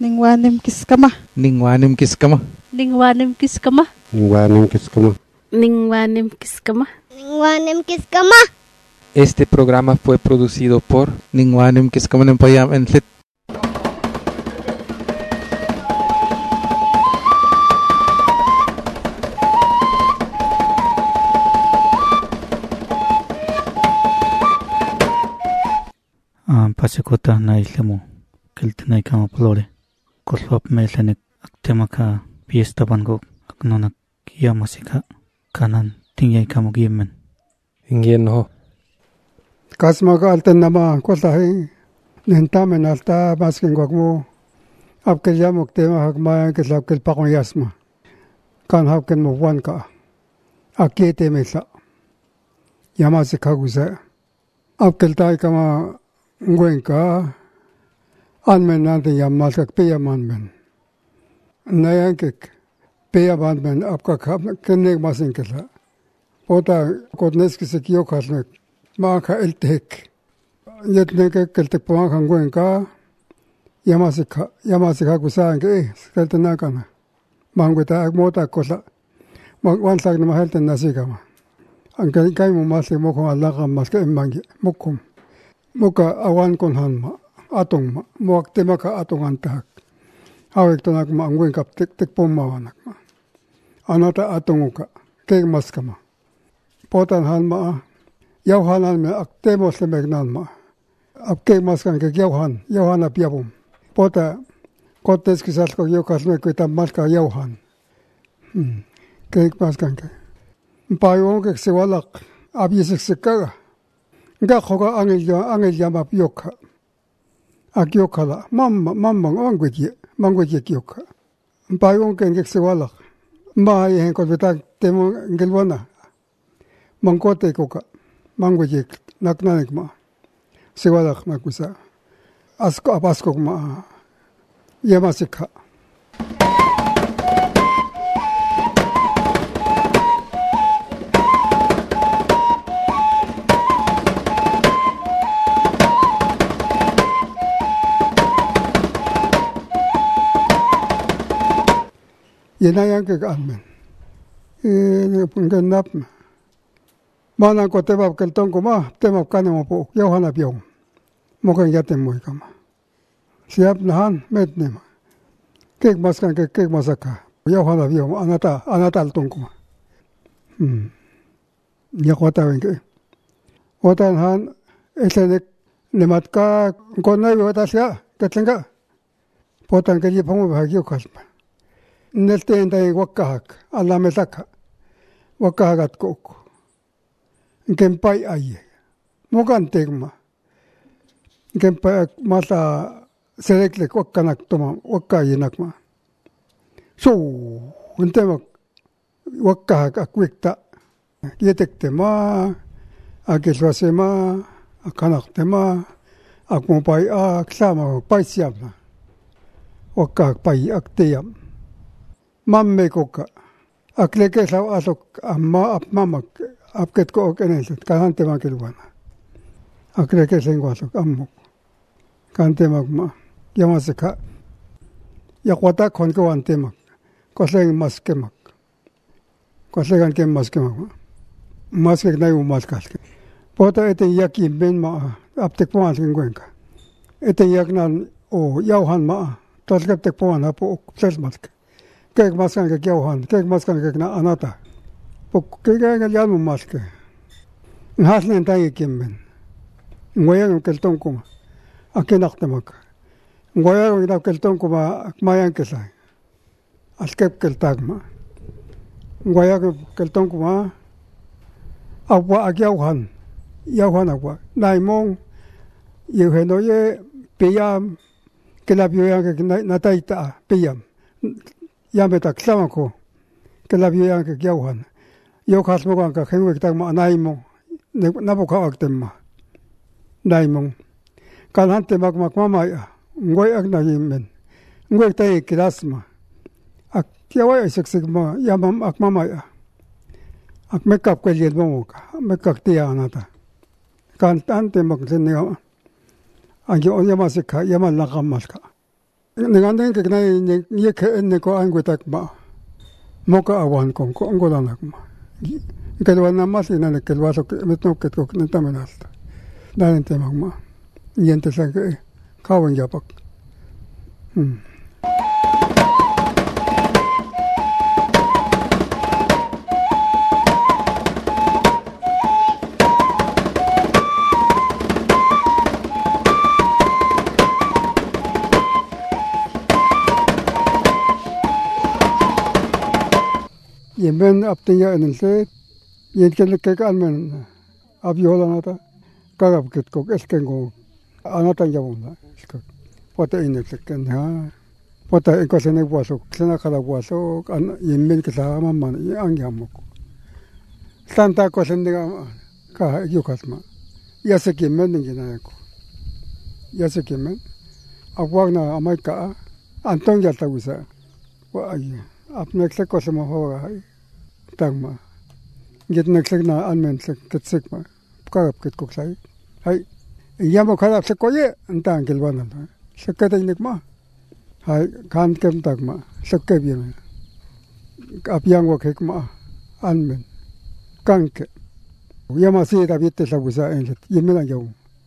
Ningwanim kiskama. Ningwanim kiskama. Ningwanim kiskama. Ningwanim kiskama. Ningwanim kiskama. Ningwanim kiskama. Este programa fue producido por Ningwanim Kiskama Nempayam en Fit. Pasikota na islamo kiltinay kama plore koslop melanek aktemaka fiesta bango aknonak kia masika kanan tingyay kamo gimen Ingyen ho. Kasmaga alten nama kolahi nentamen alta maskin gwagmo apkel yamok tema hakmaya keslapkel pakon yasma kan hapken mo ka akete mesa yamasi kagusa apkel tay kama ngwenka anmen nante yamalkak peyaman men nayankek peyaman men apka kenek masin kela pota kodneski se kiyokasmek maaka eltek yetneke keltek pomaka ngwenka yamasika kusaanke keltenakana mangweta mota kosa wansak na mahelten nasikama anke kai mo masi moko alaka maske emmangi mokum muka awan kon hanma atong ma muak temaka atong antak awek tonak ma ngwen kap tek pommawanak ma anata atonguka keg maskama potan hanma yauhanan me aktemos lemegnan ma apkeg maskan ke yauhan apiabum pota kotes kisal ko yokas me kuita maska yauhan keg maskan ke payon ke sewalak abisik sekaga nga khoga angel yama pioka akiokala mamma mangweje kioka mpayon ken sewala ma yen ko beta temo ngelwana mangkote koka mangweje naknanek ma sewala makusa abasko ma yamasika yenayan ke almen pungenap mana ko tebab kel tong kuma temap kanemo po yohana piong mokan yatem moy kama siap nahan metnema kek maskan kek masaka yohana piong anata tong kuma ya kota wenge otan han esenek nematka konay watasya ketlenga potan ke yipongo bahagyo kasma Nelteen tai wakkahak alametaka wakkahagat koko kempai aye mokan tegma kempai mata serekle wakkanak toma wakkayinak ma so untemak wakkahak akwikta yetekte ma akeswase ma akanak tema akumpai aksama paisiam wakkahak pai akteyam mamme koka akleke saw asok amma apmamak apket ko okenelset kahante makelwana akleke sengwasok ammok kante magma yamaseka yakwata konko antemak koseng maskemak kosengan kem maskemak maskek nay umaskaske pota eten yaki ben ma aptek poan ngwenka eten yaknan o yauhan ma toskaptek poan apo sesmask kek maskan ke jauhan, kek maskan ke na anata. Pok kek yalu maske. Hasnen tai kimmen. Ngoyan kelton kuma. Akenak temak. Ngoyan kelton kuma mayan kesai. Askep keltagma. Ngoyan kelton kuma agwa agyauhan. Yauhan agwa. Naimong yuhenoye piyam kelabyoyan ke nataita piyam. Yameta klamako kelabyoyan ke jauhan yokas mogan ka henwek tagma naimo naboka aktemma naimo kalante magmak mamaya ngoy agna yimmen ngoy tay kilasma ak tiaway seksekma yamam akmamaya ak makeup ko yelmo ka makeup tiya anata kan tante magsenyo anjo yamasika yamal lakamalka Ningandeng ke na ye ke enne ko angutak ma. Moka awan ko ngolanak ma. Kelwa na mas ina ne kelwa so metno ke ko nentamenasta. Danen temag ma. Yente sa ke kawan japak. Yemen aptinya enelse yenkel ke almen abiola nata kagap ket ko eskengo anata yabunda iska pota inekken ha pota ekosene buaso sena kala buaso yemen ke sama man angyamok santa kosendega ka yukasma yasekemen nginayako yasekemen agwagna amaika anton yaltagusa wa ay apnek se kosmo hoga tagma gitnek na almen se ketsek ma kagap ket koksai hay yamo kala se koye antan kelwana se ketainek ma hay kan kem tagma se kebiem apyang wo kekma almen kanke yama si david te sabusa en yemela yo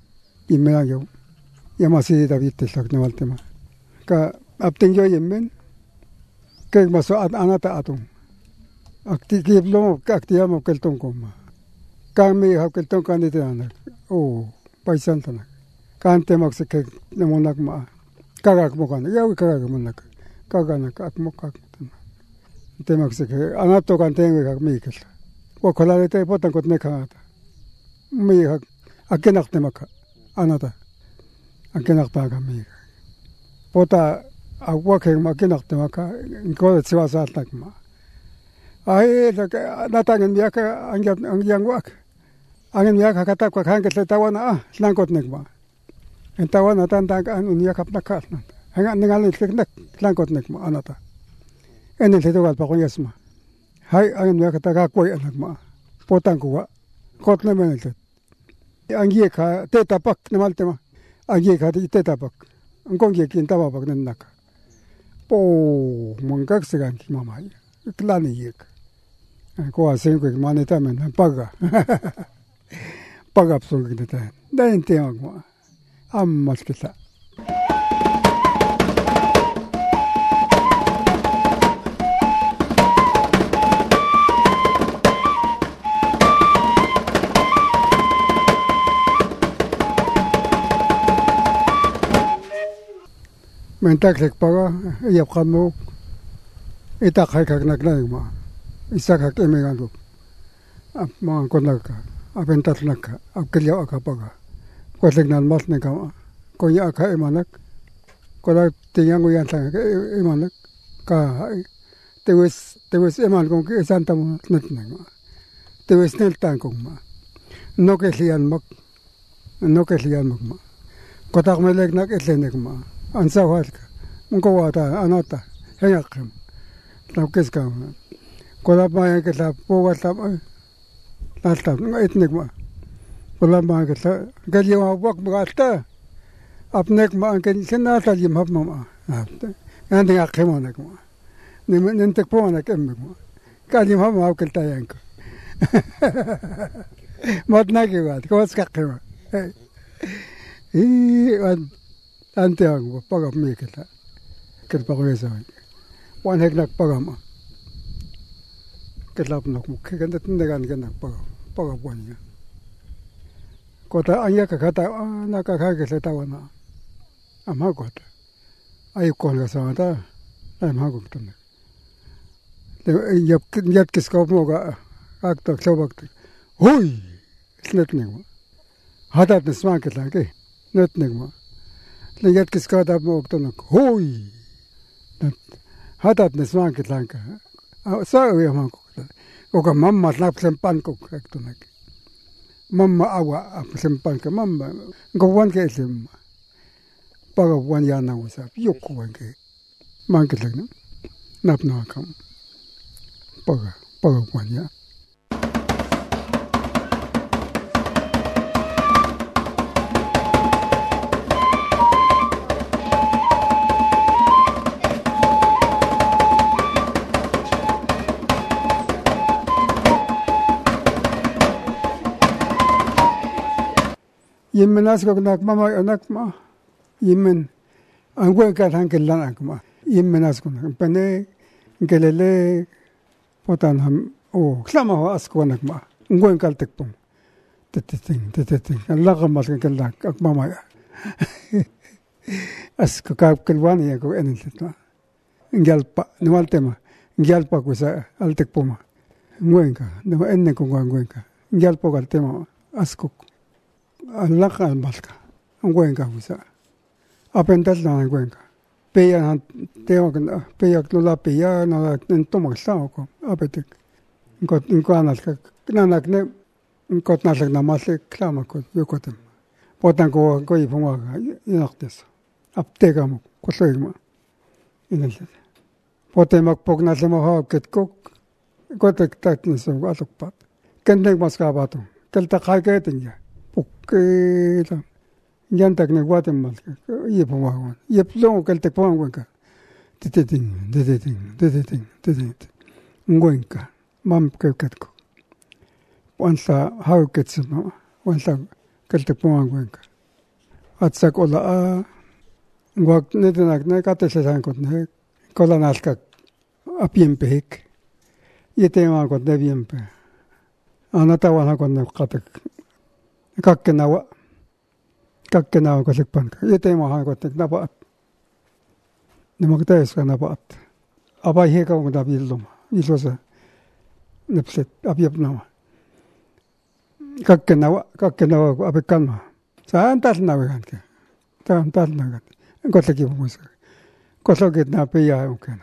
yama si david te sak nawaltema ka apten yo yemen ke maso anata atung aktikib lo aktiamo kelton koma kami ha kelton kanite anak paisan tanak kante makse ke nemonak ma kagak mo kan ya kagak monak kaganak akmok temak se ke anato kante ngak mikel ko kolalete potan kotne khata mi ha akenak temaka anata akenak taga mi pota agua que máquina te maca en cosa se va a saltar ma ay natangen miaka angyang wak angin miaka kata kwa kan ke tawana langkot nekma en tawana tantang an unia kapna kas hanga ningali teknek langkot nekma anata en el teto gal pa yasma hay angin miaka ta kwa anakma potang kuwa kotne menel angie ka tetapak nemaltema angie ka tetapak angkongie kin tabapak nenaka mongkak segan ki mama klani yek ko asen ko maneta men paga absolutamente da entendo amma skita mentak lek paga yap kamo itak hay kagnak na ma isa kag emegan ap mga konaka apentat naka ap kelya akapaga kosignan mas ne kama konya aka emanak kola tingang uyan sa emanak ka tewes eman kong ke santa mo net na tewes nel tan kong ma no ke lian mak ma kotak melek nak etlenek ma ansa walka mungko wata anata heyakem tapkes kam kola pa ke la po wata nalta etnek ma kola ma ke la gali wa wak bagata apnek ma ke senata jim hab ma ande yakem onak ma nentek po onak em ma kali ma ma ke tayank mat na ke wat ko skakema ante ang pagap mikita kerpa ko sa wan heknak pagama kelap nak mukhe kan tindagan kan pagap wanya kota anya ka kata na ka ka ke tawana ama kota ay kon ga samata ay ma ko tun yap kis ko mo ga akta chobak hoy snet ne hadat nesman ke lage net ne ma Lihat kiskada mo oktonak hoy hatat nesman kitlanka sa uyama ko oka mamma lapsempan ko oktonak mamma awa apsempan ka mamma gowan ke sim pagawan yana usa yoko wanke mangkitlang napna kam pagawan ya Yemen asko nak mama anak ma. Yemen angwe ka than kelan akma. Yemen asko nak pene gelele potan ham o klama ho asko nak ma. Ngwen kal tekpong. Teteting. Allah ka mas kelan ak mama. Asko ka kelwani ko enelta. Ngalpa nual tema. Ngalpa ko sa al tekpoma. Ngwen ka. No enne ko ngwen ka. Ngalpa kal tema asko. Allah ka maska. Ngwen ka usa. Apentas na ngwen ka. Peya teo ka peya lola peya na entomak sa ko. Apetek. Ngko anas ka nanak ne ngko nasak na masle klama ko yokotem. Potan ko ipunga inaktes. Apteka mo kosoy mo. Inel. Potem magpog na sa mo ket kok. Kotek tat na sa atokpat. Kendeng maska bato. Kelta kay keting. Pukita. Yan tak nagwatem maska. Ipunga. Yeplong keltek pong ka. Teteting. Ngwen ka. Mam ket ko. Wansa how gets no. Wansa keltek pong ngwen ka. At sak ola Wag netenak ne katesesang kot ne kolanaska apiempehik. Yetema kot ne biempe. Anatawana kot ne katek. Kakkenawa kosekpanka. Yetema han kot ne napaat. Ne magtaes ka napaat. Abai heka ko da billoma. Isosa nepset apiepnama. Kakkenawa apekanma. Saan tasnawegan ke. Tasnawegan. Kotlaki musa. Kotlaki na peya ukena.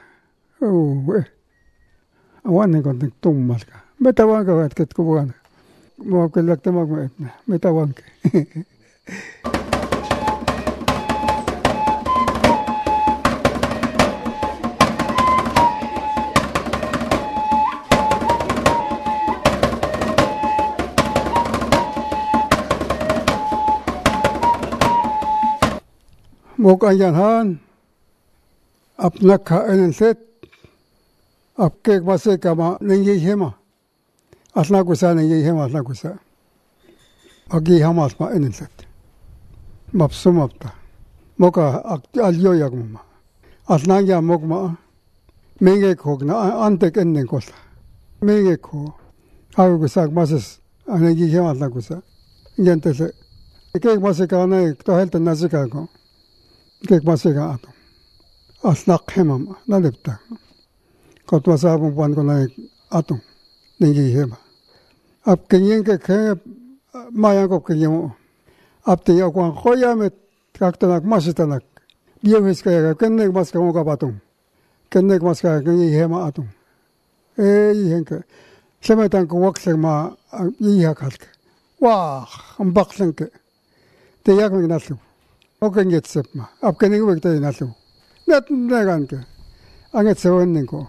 Awan ne kontek tummas ka. Metawan ka ket kubuan. Mo kelak temak mo etna. Metawan ke. Mok ayan han apnak ka enset apke mase kama nengi hema asna kusa nengi hema asna kusa agi hamas ma enset mapsumapta moka alyo yagma asna ya mokma menge khogna antek ennen kosa menge kho hago kusa mases nengi hema asna kusa yentese ke mase kana to helta nasika ko Kek masega ato. Asnak hemam na lepta. Kotwa sabong puan ko na ato. Nengi hema. Ap kenyen ke mayang ko kenyen mo. Ap te yakuan koya met kaktanak masitanak. Biyawis kaya kennek mas ka mo kapatong. Kennek mas ka kenyi hema atong. Ihenke. Semetan ko wakseng ma ihakalke. Wah, ang bakseng ke. Te yakang nasu. Oke ngetsep ma. Ap kening wek tay nasu. Net negan ke. Anget sewenin ko.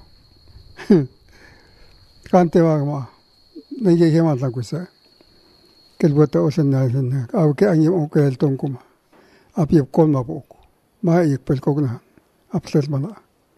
Kante wag ma. Nengi hema la kusa. Kelbota osen na sen. Aw ke angi o ke el tong kuma. Ap yep kon ma bok. Ma ik pel kogna. Ap ses mala.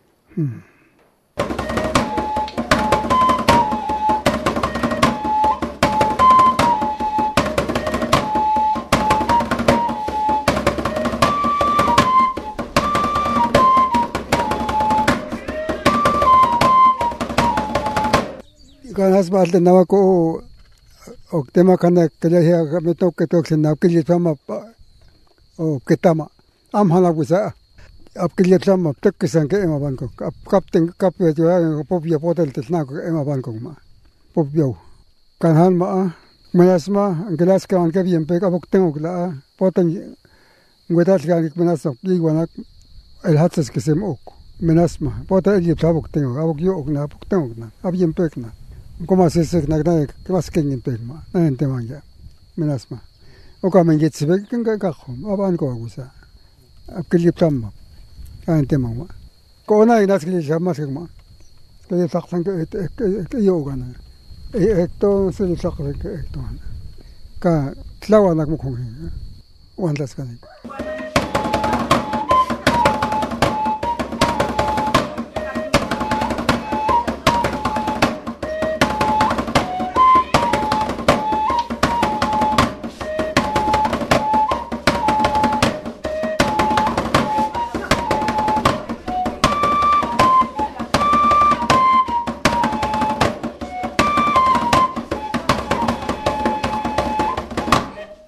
Kanas balte nawa ko tema kana kaya he meto ketok sen na kili sama o ketama am hala busa ap kili sama tek san ke ema ban ko kapten kap yo pop yo potel tesna ko ema ban ko ma pop yo kan han ma menasma gelas ka an ke bien pe ka bok tengo la poten ngwetas ka ik menasok iguanak el hatzes que se mok menasma potel yo tabok tengo abok yo na bok tengo na abien pe na Como se nagda que vas que en pegma, no en temanga. Menasma. O como en getsbe que gakhom, aban ko gusa. Apkili tamma. En temanga. Ko na inas que jamás que ma. Que saksan que yo gana. Esto se le sakre que esto. Ka tlawa nak mo khong. Wandas kan.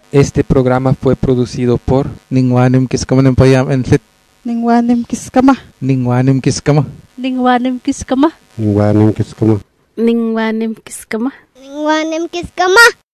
Este programa fue producido por Ningwanim Kiskama Payam and Fit Ningwanim Kiskama. Ningwanim Kiskama. Ningwanim Kiskama. Ningwanim kiskama. Ningwanim Kiskama. Ningwanim kiskama.